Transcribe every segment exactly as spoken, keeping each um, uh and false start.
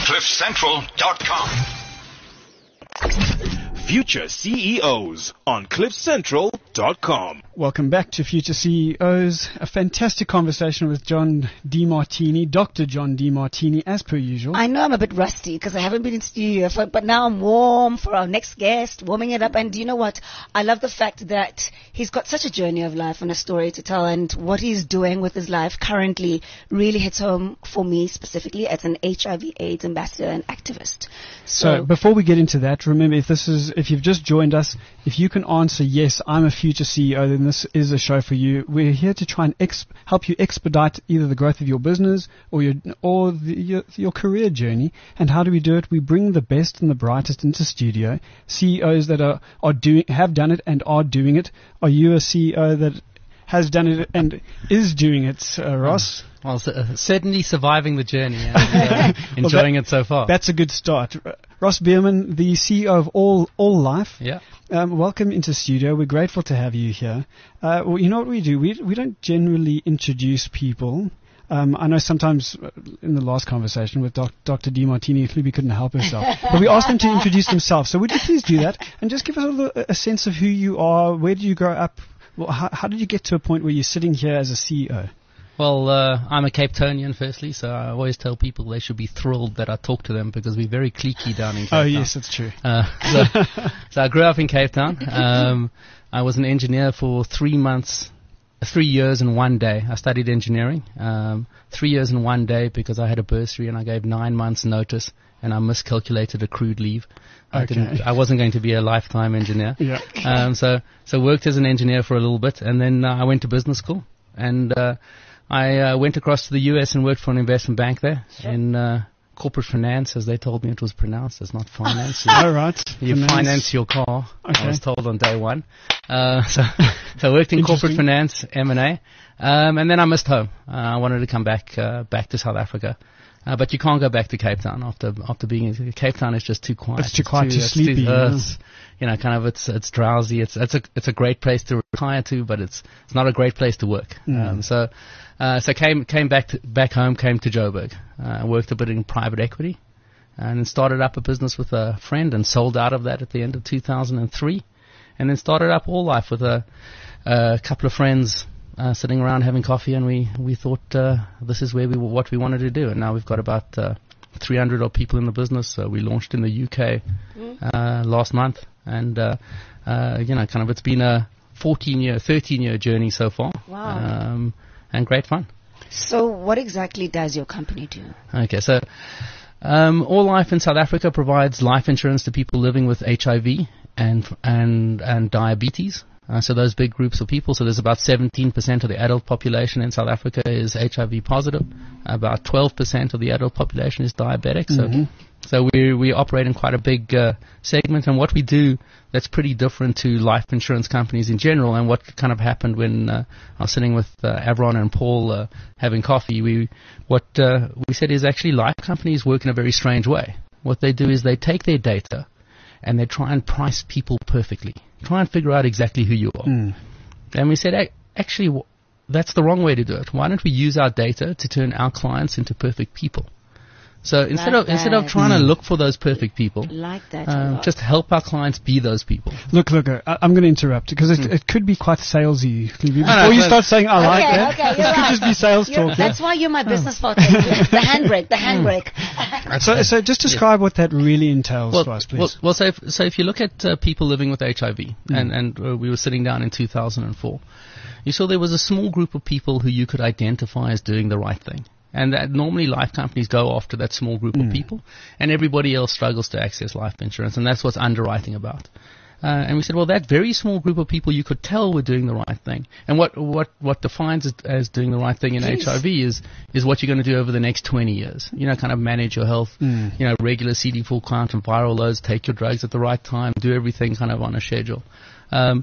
cliff central dot com. Future C E Os on cliff central dot com. Welcome back to Future C E Os. A fantastic conversation with John DeMartini, Doctor John DeMartini, as per usual. I know I'm a bit rusty because I haven't been in studio, for, but now I'm warm for our next guest, warming it up. And do you know what? I love the fact that he's got such a journey of life and a story to tell, and what he's doing with his life currently really hits home for me specifically as an H I V AIDS ambassador and activist. So, so before we get into that, remember, if this is if you've just joined us, if you can answer yes, I'm a future C E O, then this is a show for you. We're here to try and exp- help you expedite either the growth of your business or your or the, your, your career journey. And how do we do it? We bring the best and the brightest into studio. C E Os that are, are doing have done it and are doing it. Are you a C E O that has done it and is doing it, uh, Ross? Well, uh, certainly surviving the journey and uh, enjoying well, that, it so far. That's a good start. Ross Bierman, the C E O of All All Life. Yeah. Um, welcome into studio. We're grateful to have you here. Uh, well, you know what we do? We we don't generally introduce people. Um, I know sometimes uh, in the last conversation with doc, Doctor DeMartini, Libby couldn't help herself. But we asked them to introduce themselves. So would you please do that and just give us a, little, a sense of who you are, where did you grow up, well, how, how did you get to a point where you're sitting here as a C E O? Well, uh, I'm a Cape Townian, firstly, so I always tell people they should be thrilled that I talk to them because we're very cliquey down in Cape oh, Town. Oh, yes, that's true. Uh, so, so I grew up in Cape Town. Um, I was an engineer for three months, three years and one day. I studied engineering, um, three years and one day because I had a bursary and I gave nine months notice and I miscalculated accrued leave. I, okay. didn't, I wasn't going to be a lifetime engineer. Yeah. Um, so, so worked as an engineer for a little bit and then uh, I went to business school and uh, I uh, went across to the U S and worked for an investment bank there sure. in uh, corporate finance, as they told me it was pronounced. It's not finance. All right. You finance. finance your car, okay. I was told on day one. Uh, so, so I worked in corporate finance, M and A, um, and then I missed home. Uh, I wanted to come back uh, back to South Africa. Uh, but you can't go back to Cape Town after after being in Cape Town. Is just too quiet. It's too quiet, too sleepy. Too, uh, it's, you know, kind of it's it's drowsy. It's it's a it's a great place to retire to, but it's it's not a great place to work. Mm. Um, so uh, so came came back to, back home. Came to Joburg. Uh, worked a bit in private equity, and then started up a business with a friend and sold out of that at the end of two thousand three, and then started up All Life with a, a couple of friends. Uh, sitting around having coffee, and we we thought uh, this is where we what we wanted to do, and now we've got about uh, three hundred odd people in the business. Uh, we launched in the U K uh, last month, and uh, uh, you know, kind of it's been a fourteen year, thirteen year journey so far. Wow! Um, and great fun. So, what exactly does your company do? Okay, so um, All Life in South Africa provides life insurance to people living with H I V and and and diabetes. Uh, so those big groups of people, so there's about seventeen percent of the adult population in South Africa is H I V positive. About twelve percent of the adult population is diabetic. Mm-hmm. So so we we operate in quite a big uh, segment. And what we do that's pretty different to life insurance companies in general, and what kind of happened when uh, I was sitting with uh, Avron and Paul uh, having coffee, we what uh, we said is actually life companies work in a very strange way. What they do is they take their data and they try and price people perfectly. Try and figure out exactly who you are. Mm. And we said, actually, w- that's the wrong way to do it. Why don't we use our data to turn our clients into perfect people? So instead like of instead of trying mm. to look for those perfect people, like that um, just help our clients be those people. Look, look, uh, I'm going to interrupt because it, mm. it could be quite salesy. Before no, you no, start saying, I okay, like that, okay, it you're could right. just be sales You're, talk. That's yeah. why you're my business partner. The handbrake, the handbrake. So, so just describe yeah. what that really entails well, to us, please. Well, well so, if, so if you look at uh, people living with H I V, mm. and, and uh, we were sitting down in two thousand four, you saw there was a small group of people who you could identify as doing the right thing. And that normally life companies go after that small group mm. of people, and everybody else struggles to access life insurance, and that's what's underwriting about. Uh, and we said, well, that very small group of people you could tell were doing the right thing. And what what, what defines it as doing the right thing in Jeez. H I V is is what you're going to do over the next twenty years. You know, kind of manage your health, mm. you know, regular C D four count and viral loads, take your drugs at the right time, do everything kind of on a schedule. Um,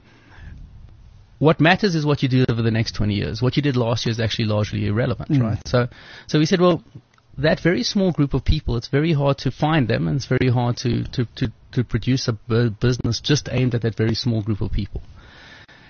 What matters is what you do over the next twenty years. What you did last year is actually largely irrelevant, mm. right? So, so we said, well, that very small group of people, it's very hard to find them, and it's very hard to, to, to, to produce a bu- business just aimed at that very small group of people.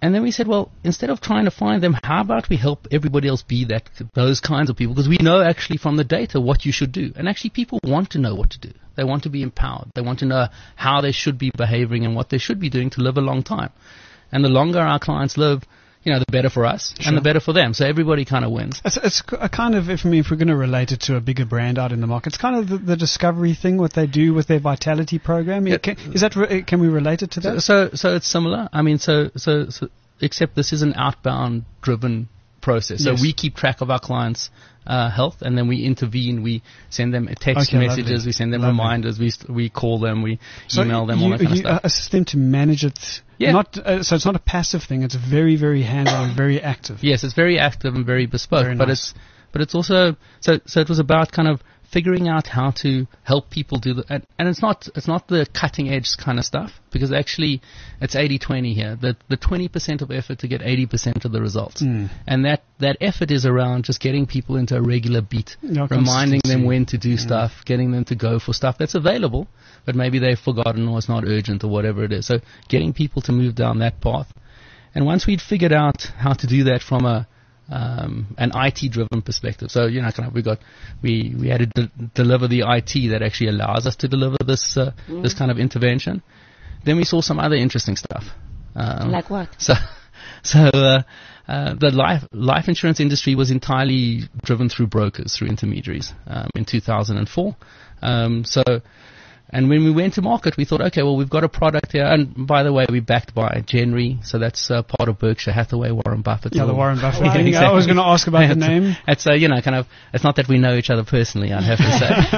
And then we said, well, instead of trying to find them, how about we help everybody else be that those kinds of people? Because we know actually from the data what you should do. And actually people want to know what to do. They want to be empowered. They want to know how they should be behaving and what they should be doing to live a long time. And the longer our clients live, you know, the better for us Sure. and the better for them. So everybody kind of wins. It's, it's a kind of, if, I mean, if we're going to relate it to a bigger brand out in the market, it's kind of the, the Discovery thing, what they do with their Vitality program. Yeah. Can, is that re- can we relate it to that? So, so, so it's similar. I mean, so, so, so, except this is an outbound driven process. So Yes. we keep track of our clients' uh, health, and then we intervene. We send them text Okay, messages. lovely. We send them Lovely. reminders. We st- we call them. We So email them. you, all that kind you of stuff. assist them to manage it. Yeah. Not uh, so it's not a passive thing. It's very very hands-on, very active. Yes, it's very active and very bespoke, Very but nice. it's but it's also so so it was about kind of figuring out how to help people do the and, and it's not it's not the cutting edge kind of stuff, because actually it's eighty twenty here. The the twenty percent of effort to get eighty percent of the results. Mm. And that that effort is around just getting people into a regular beat, Yeah, reminding them consistency. when to do stuff, getting them to go for stuff that's available, but maybe they've forgotten or it's not urgent or whatever it is. So getting people to move down that path. And once we'd figured out how to do that from a um, an I T-driven perspective, so you know, kind of we got we we had to de- deliver the I T that actually allows us to deliver this uh, this kind of intervention. Then we saw some other interesting stuff. Um, Like what? So, so uh, uh, the life life insurance industry was entirely driven through brokers, through intermediaries, um, in two thousand four. Um, so. And when we went to market, we thought, okay, well, we've got a product here. And by the way, we're backed by Genry, so that's uh, part of Berkshire Hathaway, Warren Buffett. Yeah, the little- Warren Buffett Yeah, thing. exactly. I was going to ask about the It's- name, It's, uh, you know, kind of, it's not that we know each other personally, I'd have to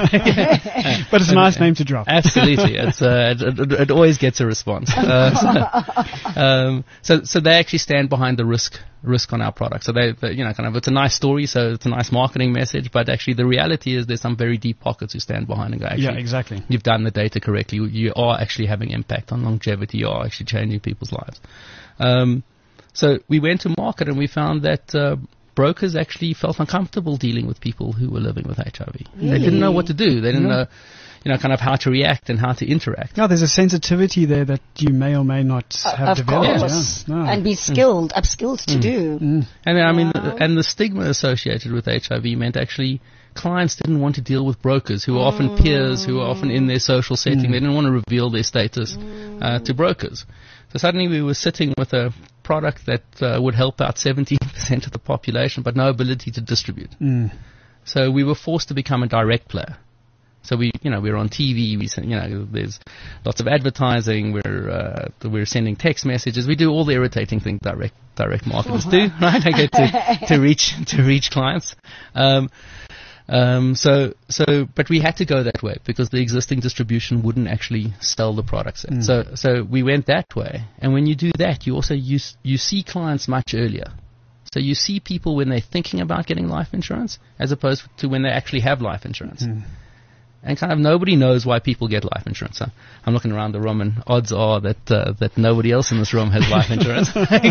say. but it's a nice name to drop. Absolutely. It's, uh, it, it, it always gets a response. Uh, so, um, so, so they actually stand behind the risk, risk on our product. So they, they, you know, kind of, it's a nice story, so it's a nice marketing message, but actually the reality is there's some very deep pockets who stand behind and go, actually, Yeah, exactly. you've done the data correctly. You, you are actually having impact on longevity. You are actually changing people's lives. Um, so we went to market and we found that, uh, brokers actually felt uncomfortable dealing with people who were living with H I V. They didn't know what to do. They didn't Yeah. know, you know, kind of how to react and how to interact. No, there's a sensitivity there that you may or may not have Of developed. course. Yeah. No. And be skilled, upskilled to do. Mm. And I mean, Wow. and the stigma associated with H I V meant actually clients didn't want to deal with brokers who were often peers, who were often in their social setting. They didn't want to reveal their status uh, to brokers. So suddenly we were sitting with a product that uh, would help out seventeen percent of the population, but no ability to distribute. Mm. So we were forced to become a direct player. So we, you know, we're on T V. We, send, you know, there's lots of advertising. We're uh, we're sending text messages. We do all the irritating things direct direct marketers do, right? I get to to reach to reach clients. Um, um, so so, but we had to go that way because the existing distribution wouldn't actually sell the products. Mm. So so we went that way. And when you do that, you also you s- you see clients much earlier. So you see people when they're thinking about getting life insurance, as opposed to when they actually have life insurance. Mm. And kind of nobody knows why people get life insurance. So I'm looking around the room, and odds are that uh, that nobody else in this room has life insurance.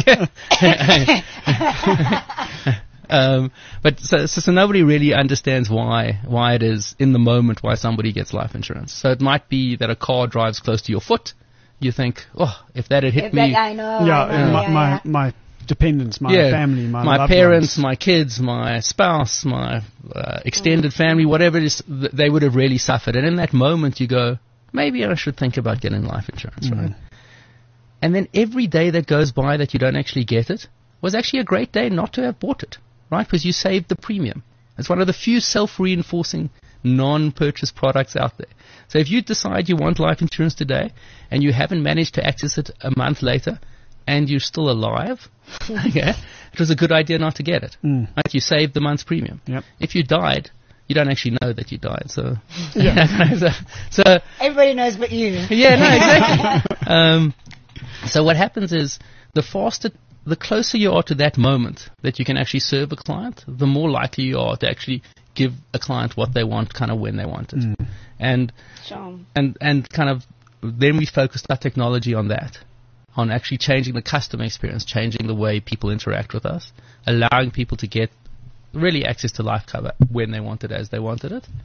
um, but so, so so nobody really understands why why it is in the moment why somebody gets life insurance. So it might be that a car drives close to your foot. You think, oh, if that had hit If me, that- I know. Yeah, I know, my, yeah, my, yeah. my dependents, my yeah, family, my, my loved parents, ones. my kids, my spouse, my uh, extended family, whatever it is, th- they would have really suffered. And in that moment, you go, maybe I should think about getting life insurance, Mm. right? And then every day that goes by that you don't actually get it was actually a great day not to have bought it, right? Because you saved the premium. It's one of the few self-reinforcing non-purchase products out there. So if you decide you want life insurance today and you haven't managed to access it a month later and you're still alive, okay, it was a good idea not to get it. Mm. Right? You saved the month's premium. Yep. If you died, you don't actually know that you died. So, Yeah. so, so Everybody knows but you. yeah, no, exactly. um, so what happens is the faster, the closer you are to that moment that you can actually serve a client, the more likely you are to actually give a client what they want, kind of when they want it. Mm. And Sure. and and kind of then we focused our technology on that, on actually changing the customer experience, changing the way people interact with us, allowing people to get really access to life cover when they want it, as they wanted it.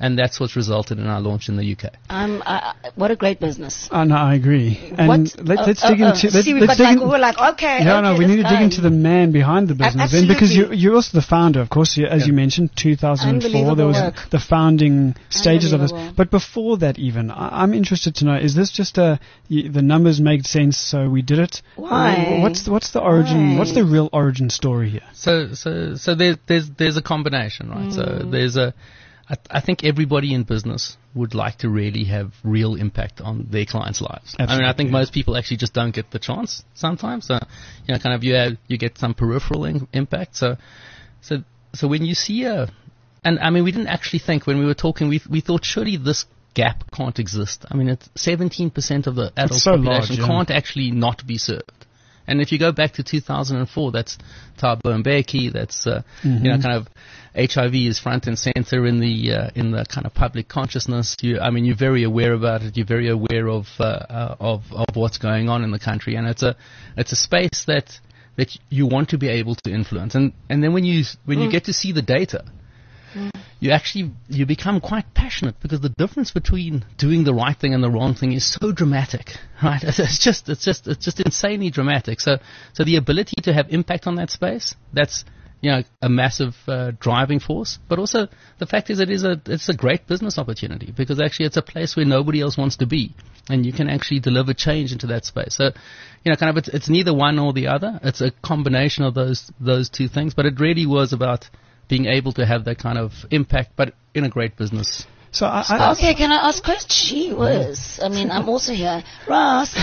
And that's what's resulted in our launch in the U K. Um, uh, what a great business. Oh, no, I agree. And What? let, Uh, let's uh, dig uh, into... Let, see, let's but dig like, in, we were like, okay, yeah, okay, no, we this need to dig guy. into the man behind the business. And because you, absolutely. you're also the founder, of course, you, as you mentioned, two thousand four, there Unbelievable was work. the founding stages of this. Unbelievable. But before that even, I, I'm interested to know, is this just a, y- the numbers made sense, so we did it? Why? What's, the- what's the origin, Why? what's the real origin story here? So, so, so there's there's there's a combination, right? So there's a, I, I think everybody in business would like to really have real impact on their clients' lives. I mean, I think Absolutely. most people actually just don't get the chance sometimes. So, you know, kind of you have you get some peripheral in, impact. So, so, so when you see a, and I mean, we didn't actually think when we were talking, we we thought surely this gap can't exist. I mean, it's seventeen percent of the adult so large, population yeah. can't actually not be served. And if you go back to two thousand four, that's Thabo Mbeki, that's, uh, Mm-hmm. you know, kind of H I V is front and center in the, uh, in the kind of public consciousness. You, I mean, you're very aware about it. You're very aware of, uh, uh, of, of what's going on in the country. And it's a, it's a space that, that you want to be able to influence. And, and then when you, when you get to see the data, you actually you become quite passionate because the difference between doing the right thing and the wrong thing is so dramatic, right? It's just it's just it's just insanely dramatic. So so the ability to have impact on that space, that's you know a massive uh, driving force. But also the fact is it is a it's a great business opportunity because actually it's a place where nobody else wants to be, and you can actually deliver change into that space. So you know kind of it's, it's neither one or the other. It's a combination of those those two things. But it really was about being able to have that kind of impact, but in a great business. So I, I, Okay, can I ask questions? She was. I mean, I'm also here. Ross.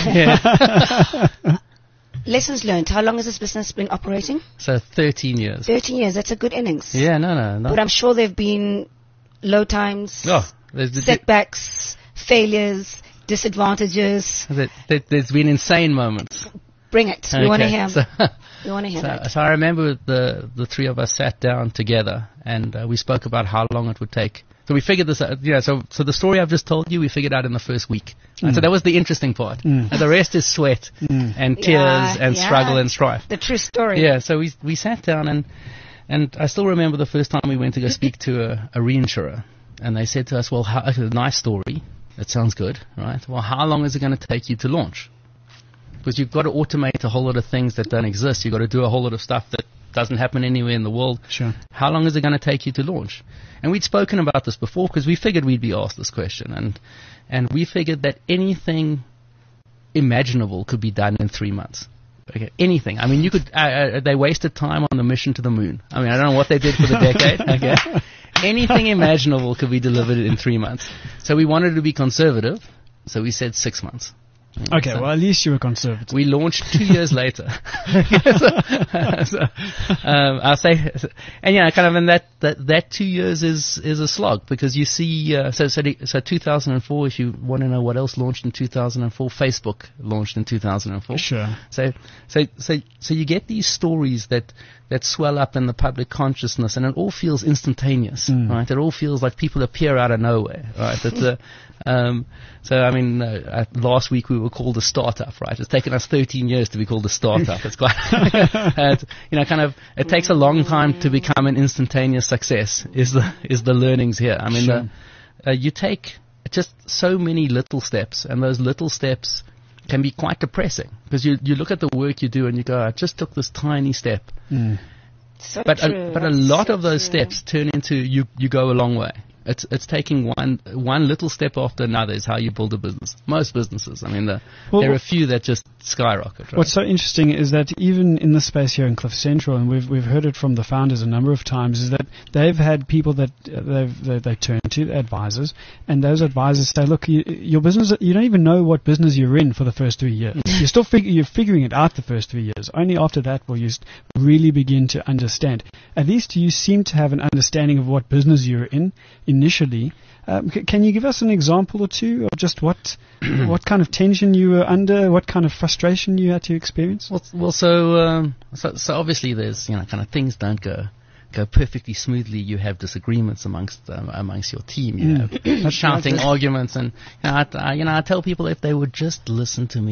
Lessons learned. How long has this business been operating? So thirteen years. thirteen years. That's a good innings. Yeah, no, no, no. But I'm sure there have been low times, Oh, there's, there's, setbacks, failures, disadvantages. there, there, there's been insane moments. Bring it. We want to Okay, hear. So, we want to hear so, that. so I remember the the three of us sat down together and uh, we spoke about how long it would take. So we figured this out. Yeah. So so the story I've just told you, we figured out in the first week. And so that was the interesting part. Mm. And the rest is sweat and tears Yeah, and yeah. struggle and strife. The true story. Yeah, so we we sat down and and I still remember the first time we went to go speak to a, a reinsurer, and they said to us, "Well, how, okay, nice story. That sounds good, right? Well, how long is it going to take you to launch? Because you've got to automate a whole lot of things that don't exist. You've got to do a whole lot of stuff that doesn't happen anywhere in the world. Sure. How long is it going to take you to launch?" And we'd spoken about this before because we figured we'd be asked this question, and and we figured that anything imaginable could be done in three months. Okay, anything. I mean, you could. Uh, uh, they wasted time on the mission to the moon. I mean, I don't know what they did for the decade. Okay, anything imaginable could be delivered in three months. So we wanted to be conservative. So we said six months. okay, So well, at least you were conservative. we launched two years later. so, so, um, I'll say, and yeah, kind of, and that, that, that two years is, is a slog because you see, uh, so, so, the, so two thousand four, if you want to know what else launched in two thousand four, Facebook launched in two thousand four. Sure. So, so, so, so you get these stories that, that swell up in the public consciousness, and it all feels instantaneous, Mm. right? It all feels like people appear out of nowhere, right? It's a, um, so I mean, uh, uh, last week we were called a startup, right? It's taken us thirteen years to be called a startup. It's quite, uh, you know, kind of. It takes a long time to become an instantaneous success. Is the is the learnings here? I mean, Sure. the, uh, you take just so many little steps, and those little steps can be quite depressing because you you look at the work you do and you go, I just took this tiny step, Mm. So but true. a, but a That's lot so of those true. steps turn into you you go a long way. It's it's taking one one little step after another is how you build a business. Most businesses, I mean, the, Well, there are a few that just skyrocket. Right? What's so interesting is that even in the space here in Cliff Central, and we've we've heard it from the founders a number of times, is that they've had people that uh, they've they, they turn to, advisors, and those advisors say, look, you, your business, you don't even know what business you're in for the first three years. you're still fig- you're figuring it out the first three years. Only after that will you st- really begin to understand. At least you seem to have an understanding of what business you're in initially. Um, c- can you give us an example or two of just what what kind of tension you were under, what kind of frustration you had to experience? Well, well so, um, so so obviously there's you know kind of things don't go go perfectly smoothly. You have disagreements amongst um, amongst your team. You Mm. have shouting arguments, and you know, I, I, you know I tell people if they would just listen to me,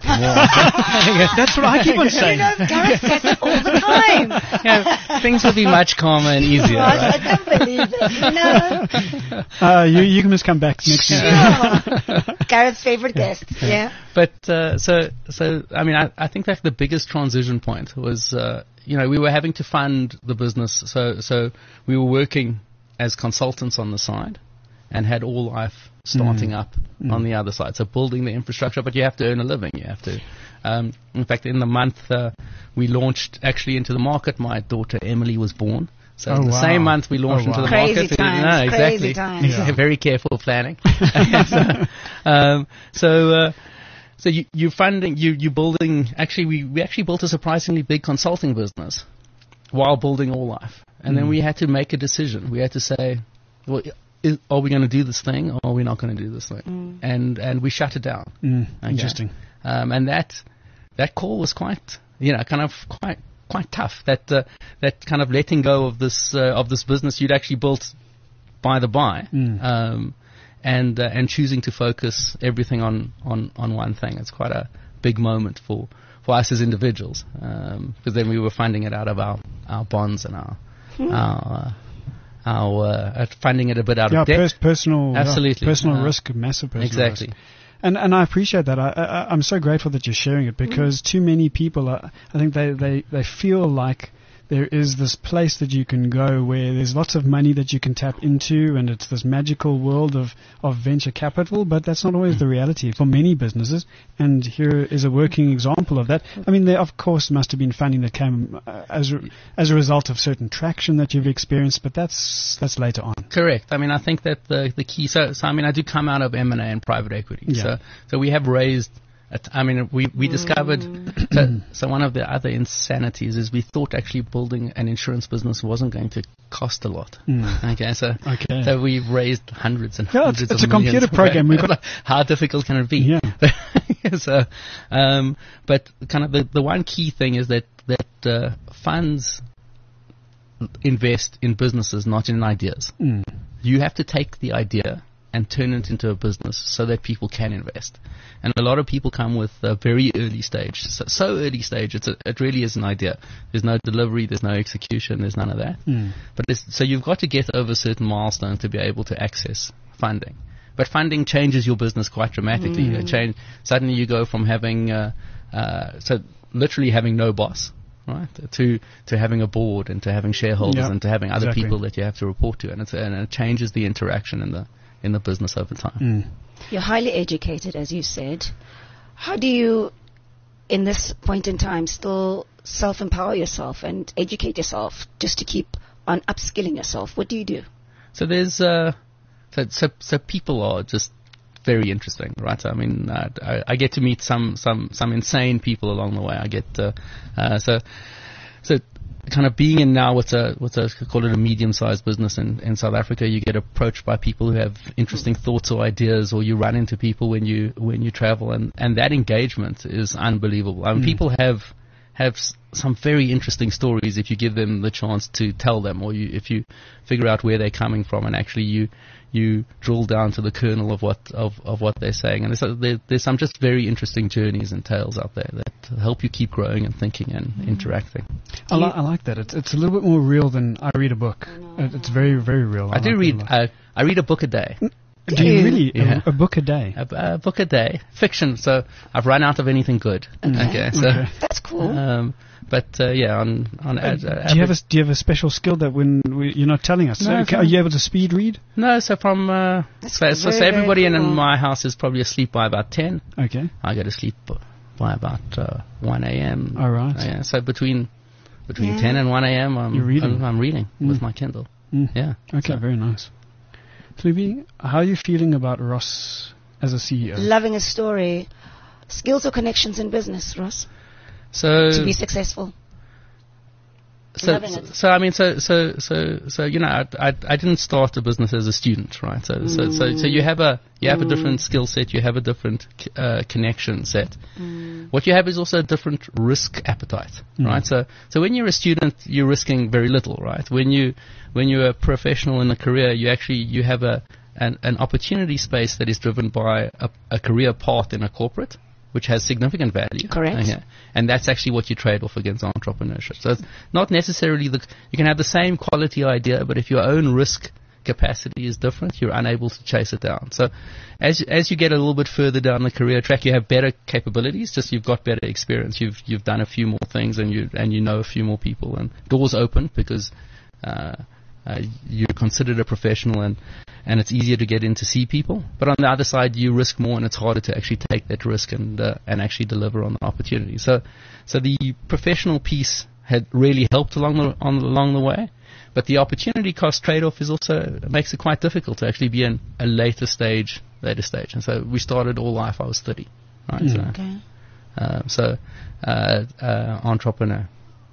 That's what I keep on You saying. know, Gareth says it all the time. Yeah, things will be much calmer and easier. I, Right? I don't believe it. No. Uh, you, you can just come back next year. Sure. Gareth's favorite guest. Yeah. But uh, so, so I mean, I, I think that the biggest transition point was, uh, you know, we were having to fund the business. So, so we were working as consultants on the side, and had All Life starting Mm. up mm. on the other side. So building the infrastructure, but you have to earn a living. You have to. Um, in fact, in the month uh, we launched actually into the market, my daughter Emily was born. So Oh, in the wow. same month we launched Oh, wow. into the Crazy market. times, No, exactly. crazy times. Yeah. Very careful planning. so, um, so, uh, so you, you're funding, you, you're building. Actually, we, we actually built a surprisingly big consulting business while building All Life, and mm. then we had to make a decision. We had to say, well, is, are we going to do this thing, or are we not going to do this thing? Mm. And and we shut it down. Mm, Okay. interesting. Um, and that that call was quite, you know, kind of quite quite tough. That uh, that kind of letting go of this uh, of this business you'd actually built by the by, Mm. um, and uh, and choosing to focus everything on, on, on one thing. It's quite a big moment for, for us as individuals, because um, then we were funding it out of our, our bonds and our Hmm. our. Uh, our uh, funding it a bit out Yeah, of debt. pers- personal, Absolutely. yeah, personal Uh, risk, massive personal Exactly. risk. And and I appreciate that. I, I I'm so grateful that you're sharing it, because too many people, are, I think they, they, they feel like there is this place that you can go where there's lots of money that you can tap into, and it's this magical world of, of venture capital, but that's not always the reality for many businesses. And here is a working example of that. I mean, there of course must have been funding that came uh, as a, as a result of certain traction that you've experienced, but that's that's later on. Correct. I mean, I think that the the key. So, so I mean, I do come out of M and A and private equity. Yeah. So, so we have raised. At, I mean, we we discovered. So, so one of the other insanities is we thought actually building an insurance business wasn't going to cost a lot. Mm. Okay, so Okay. so we've raised hundreds and Yeah, hundreds it's, it's of a computer millions. program. We've got How difficult can it be? Yeah. so, um, but kind of the the one key thing is that that uh, funds invest in businesses, not in ideas. Mm. You have to take the idea and turn it into a business so that people can invest. And a lot of people come with a very early stage, so, so early stage, it's a, it really is an idea. There's no delivery, there's no execution, there's none of that. Mm. But it's, so you've got to get over certain milestones to be able to access funding. But funding changes your business quite dramatically. Mm. It change, suddenly you go from having, uh, uh, so literally having no boss, right, to to having a board and to having shareholders Yeah, and to having other exactly. people that you have to report to, and, it's, and it changes the interaction in the in the business over time. Mm. You're highly educated, as you said. How do you, in this point in time, still self-empower yourself and educate yourself just to keep on upskilling yourself? What do you do? So there's uh, so, so so people are just very interesting, right? I mean, uh, I, I get to meet some some some insane people along the way. I get uh, uh, so so kind of being in now what's a what's a call it a medium-sized business in, in South Africa. You get approached by people who have interesting thoughts or ideas, or you run into people when you when you travel, and, and that engagement is unbelievable. I mean, Mm. people have have s- some very interesting stories if you give them the chance to tell them, or you, if you figure out where they're coming from, and actually you you drill down to the kernel of what of, of what they're saying. And there's, a, there, there's some just very interesting journeys and tales out there that help you keep growing and thinking and Mm. interacting. I, li- I like that. It's it's a little bit more real than I read a book. It, it's very very real. I do like it a read lot. uh, I read a book a day. Do you really Yeah. a, a book a day? A, a book a day, fiction. So I've run out of anything good. Okay, so Okay. That's cool. um, but uh, yeah, on on ad, uh, Do you have a do you have a special skill that when we, you're not telling us? No, So, it's ca- are not. you able to speed read? no? So from uh, That's so, so, so very, everybody very in, cool. in my house is probably asleep by about ten. Okay. I go to sleep b- by about uh, one a.m. All right. Yeah, so between between Yeah. ten and one a.m. I'm You're reading. I'm, I'm reading Mm. with my Kindle. Mm. Yeah. Okay. So- Very nice. Fluby, how are you feeling about Ross as a C E O? Loving a story. Skills or connections in business, Ross, So to be successful? So, Loving so, it. so I mean, so, so, so, so, you know, I, I, I didn't start a business as a student, right? So, so, so, so you have a, you have a different skill set, you have a different c- uh, connection set. What you have is also a different risk appetite, Mm. right? So, so when you're a student, you're risking very little, right? When you, when you're a professional in a career, you actually, you have a, an, an opportunity space that is driven by a, a career path in a corporate. which has significant value. Correct. Okay. And that's actually what you trade off against entrepreneurship. So it's not necessarily the, you can have the same quality idea, but if your own risk capacity is different, you're unable to chase it down. So as as you get a little bit further down the career track, you have better capabilities, just you've got better experience. You've you've done a few more things, and you and you know a few more people, and doors open because uh, uh, you're considered a professional, and and it's easier to get in to see people. But on the other side, you risk more, and it's harder to actually take that risk and uh, and actually deliver on the opportunity. So so the professional piece had really helped along the on along the way. But the opportunity cost trade-off is also makes it quite difficult to actually be in a later stage, later stage. And so we started all life. I was thirty, right? Mm. So, Okay. uh, so uh, uh, entrepreneur.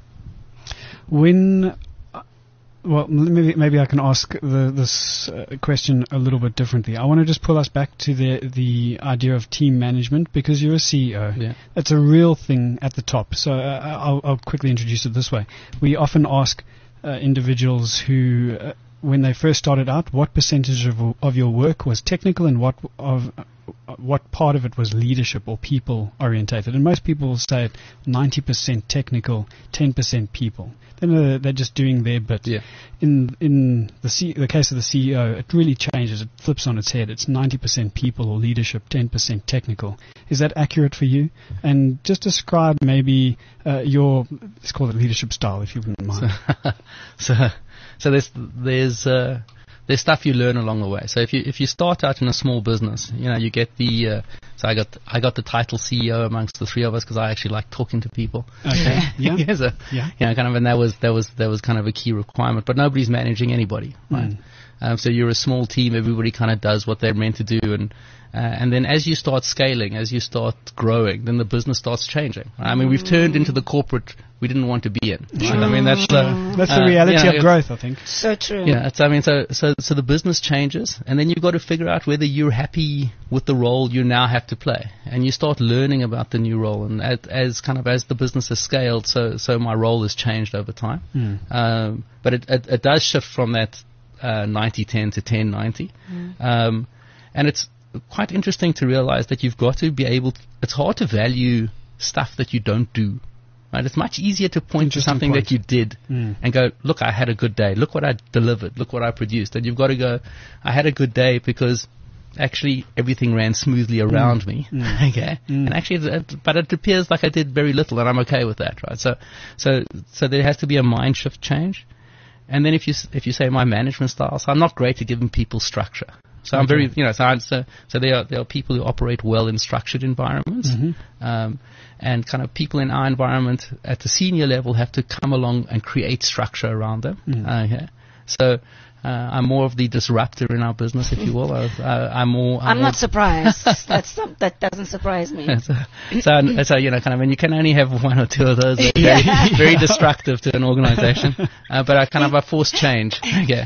When, uh, well, maybe maybe I can ask the, this uh, question a little bit differently. I want to just pull us back to the the idea of team management, because you're a C E O. Yeah. It's a real thing at the top. So uh, I'll, I'll quickly introduce it this way. We often ask Uh, individuals who, uh, when they first started out, what percentage of of your work was technical and what of uh, what part of it was leadership or people orientated. And most people will say ninety percent technical, ten percent people. Then uh, they're just doing their bit. Yeah. In in the C- the case of the C E O, it really changes. It flips on its head. It's ninety percent people or leadership, ten percent technical. Is that accurate for you? And just describe maybe uh, your, let's call it leadership style, if you wouldn't mind. So, so there's there's uh, there's stuff you learn along the way. So if you if you start out in a small business, you know you get the. Uh, so I got I got the title C E O amongst the three of us because I actually like talking to people. Okay. Yeah. yeah, so, Yeah. You know, kind of, and that was that was that was kind of a key requirement. But nobody's managing anybody, right? Mm. Um, so you're a small team. Everybody kind of does what they're meant to do, and uh, and then as you start scaling, as you start growing, then the business starts changing. I mean, we've turned into the corporate we didn't want to be in. Right? I mean, that's the That's the uh, reality you know, of growth, I think. So true. Yeah, it's, I mean, so, so so the business changes, and then you've got to figure out whether you're happy with the role you now have to play, and you start learning about the new role. And as, as kind of as the business has scaled, so so my role has changed over time. Mm. Um, but it, it it does shift from that uh, ninety ten to ten ninety, Mm. um, and it's quite interesting to realize that you've got to be able. To, it's hard to value stuff that you don't do. Right? It's much easier to point to Interesting something point. that you did Mm. and go, look, I had a good day. Look what I delivered. Look what I produced. And you've got to go, I had a good day because actually everything ran smoothly around me. Mm. okay. Mm. And actually, it, but it appears like I did very little, and I'm okay with that, right? So, so, so there has to be a mind shift change. And then if you s- if you say my management style, so I'm not great at giving people structure. So I'm Okay. very, you know, so, I'm, so so there are there are people who operate well in structured environments, Mhm. um, and kind of people in our environment at the senior level have to come along and create structure around them. Mm. Uh, yeah. So uh, I'm more of the disruptor in our business, if you will. I, uh, I'm more. I'm more not surprised. That's some, that doesn't surprise me. so, so, so, you know, kind of, and you can only have one or two of those. They're very, very destructive to an organization. Uh, but I kind of I force change, okay,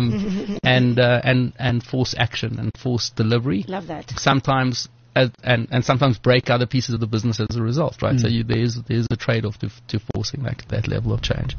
um, and uh, and and force action and force delivery. Love that. Sometimes. As, and and sometimes break other pieces of the business as a result, right? Mm. So you, there's there's a trade-off to f- to forcing that that level of change.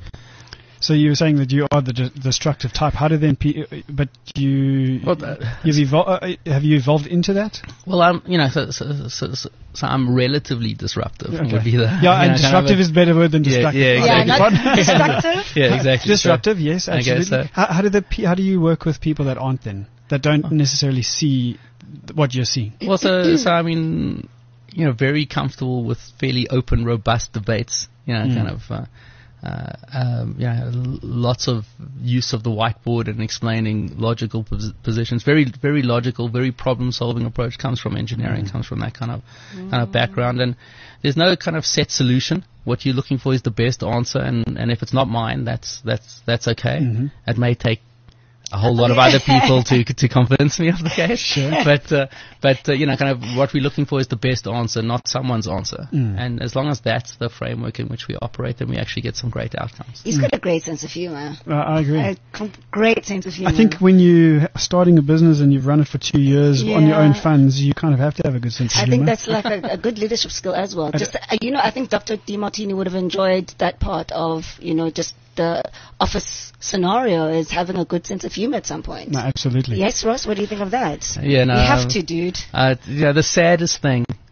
So you were saying that you are the de- destructive type. How do then, pe- but you, Well, uh, you've evol- uh, have you evolved into that? Well, I'm you know so so, so, so, so I'm relatively disruptive. Okay. Would be the Yeah, you know, and kind of disruptive a- is a better word than Yeah, destructive. yeah, Yeah, exactly. not destructive. yeah, exactly. Disruptive, yes, Okay, absolutely. so- how, how do the pe- how do you work with people that aren't then, that don't necessarily see th- what you're seeing? Well, so, so I mean, you know, very comfortable with fairly open, robust debates. You know, Mm. kind of, uh, uh, um, you know, l- lots of use of the whiteboard and explaining logical pos- positions. Very, very logical, very problem-solving approach comes from engineering, Mm. comes from that kind of kind of background. And there's no kind of set solution. What you're looking for is the best answer, and, and if it's not mine, that's that's that's okay. Mhm. It may take a whole lot of other people to to convince me of the case. Sure. But uh, but uh, you know, kind of what we're looking for is the best answer, not someone's answer. Mm. And as long as that's the framework in which we operate, then we actually get some great outcomes. He's got a great sense of humor. Uh, I agree. A com- great sense of humor. I think when you are starting a business and you've run it for two years on your Yeah. own funds, you kind of have to have a good sense of I humor. think that's like a, a good leadership skill as well. Just uh, you know, I think Doctor DeMartini would have enjoyed that part of you know just the office scenario is having a good sense of humor at some point. No, absolutely. Yes, Ross, what do you think of that? Yeah, no, you have um, to, dude. Uh, yeah, the saddest thing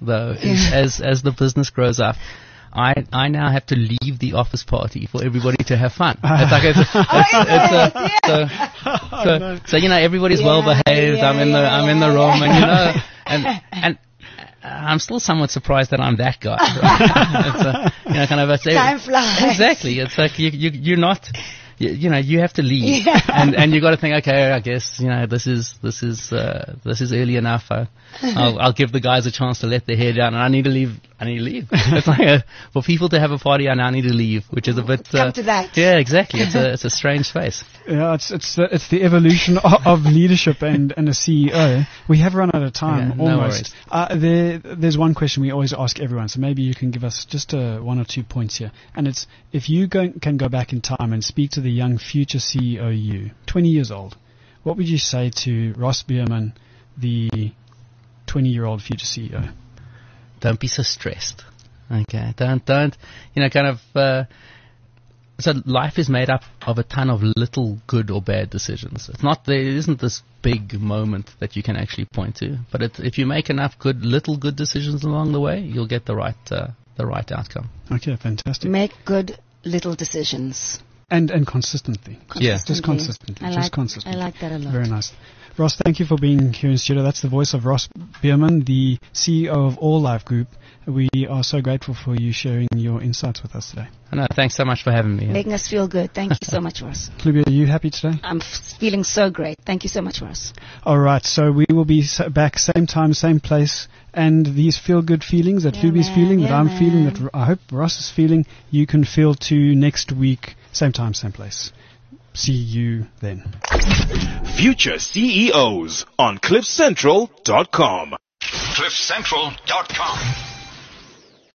though, is as as the business grows up, I I now have to leave the office party for everybody to have fun. It's like it's, it's, it's a, so, so, so you know everybody's Yeah, well behaved. yeah, I'm in the yeah, I'm in the yeah, room, yeah. and you know, and and I'm still somewhat surprised that I'm that guy. Right? It's a, you know, kind of a Time flies. Exactly. It's like you you you're not. You, you know, you have to leave, Yeah. and and you got to think, okay, I guess you know this is this is uh, this is early enough. I, I'll I'll give the guys a chance to let their hair down, and I need to leave. I need to leave. It's like a, for people to have a party, I now need to leave, which is a bit. Uh, Come to that. Yeah, exactly. It's a it's a strange space. Yeah, it's it's the, it's the evolution of, of leadership and, and a C E O. We have run out of time Yeah, no almost. Uh, there there's one question we always ask everyone, so maybe you can give us just uh, one or two points here. And it's if you go, can go back in time and speak to the young future C E O you, twenty years old, what would you say to Ross Bierman, the twenty-year-old future C E O? Don't be so stressed. Okay, don't don't you know kind of. Uh, So life is made up of a ton of little good or bad decisions. It's not there isn't this big moment that you can actually point to. But it, if you make enough good little good decisions along the way, you'll get the right uh, the right outcome. Okay, fantastic. Make good little decisions. And and consistently. Yeah. Just consistently. I just like, consistently. I like that a lot. Very nice. Ross, thank you for being here in studio. That's the voice of Ross Bierman, the C E O of All Life Group. We are so grateful for you sharing your insights with us today. No, thanks so much for having me. Making us feel good. Thank you so much, Ross. Klubi, are you happy today? I'm f- feeling so great. Thank you so much, Ross. All right, so we will be s- back same time, same place, and these feel-good feelings that Yeah, Klubi's man, feeling, that yeah, I'm feeling, man. that R- I hope Ross is feeling, you can feel too next week, same time, same place. See you then. Future C E Os on cliff central dot com. cliff central dot com.